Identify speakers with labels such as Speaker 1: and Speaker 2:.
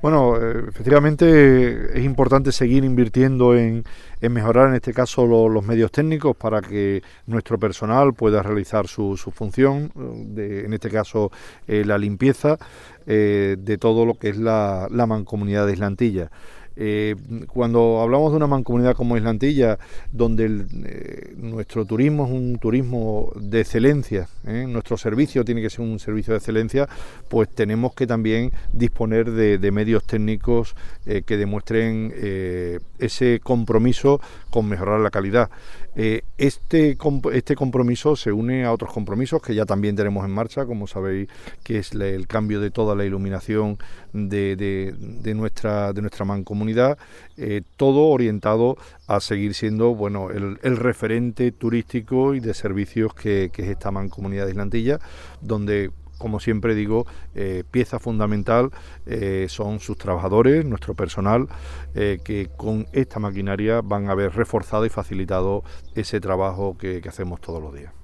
Speaker 1: Bueno, efectivamente es importante seguir invirtiendo en mejorar en este caso los medios técnicos para que nuestro personal pueda realizar su función, en este caso la limpieza de todo lo que es la mancomunidad de Islantilla. Cuando hablamos de una mancomunidad como Islantilla, donde nuestro turismo es un turismo de excelencia, nuestro servicio tiene que ser un servicio de excelencia, pues tenemos que también disponer de medios técnicos que demuestren ese compromiso con mejorar la calidad. Este compromiso se une a otros compromisos que ya también tenemos en marcha, como sabéis, que es el cambio de toda la iluminación de nuestra mancomunidad, todo orientado a seguir siendo el referente turístico y de servicios que es esta mancomunidad de Islantilla, donde, como siempre digo, pieza fundamental son sus trabajadores, nuestro personal, que con esta maquinaria van a haber reforzado y facilitado ese trabajo que hacemos todos los días.